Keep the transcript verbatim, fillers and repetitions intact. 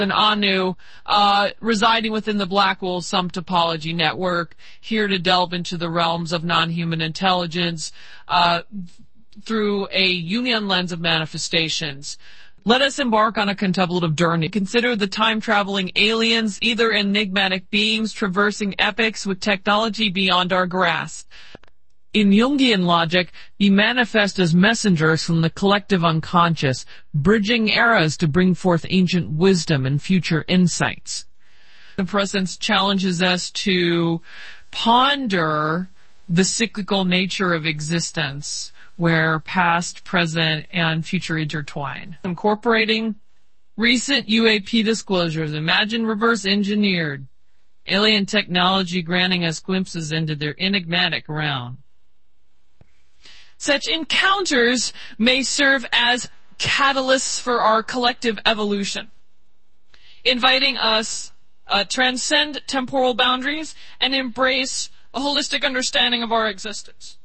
An Anu, uh, residing within the Blackwell Sum Topology Network, here to delve into the realms of non-human intelligence uh, through a Jungian lens of manifestations. Let us embark on a contemplative journey. Consider the time-traveling aliens, either enigmatic beings traversing epochs with technology beyond our grasp. In Jungian logic, we manifest as messengers from the collective unconscious, bridging eras to bring forth ancient wisdom and future insights. The presence challenges us to ponder the cyclical nature of existence, where past, present, and future intertwine. Incorporating recent U A P disclosures, imagine reverse engineered alien technology granting us glimpses into their enigmatic realm. Such encounters may serve as catalysts for our collective evolution, inviting us uh, transcend temporal boundaries and embrace a holistic understanding of our existence.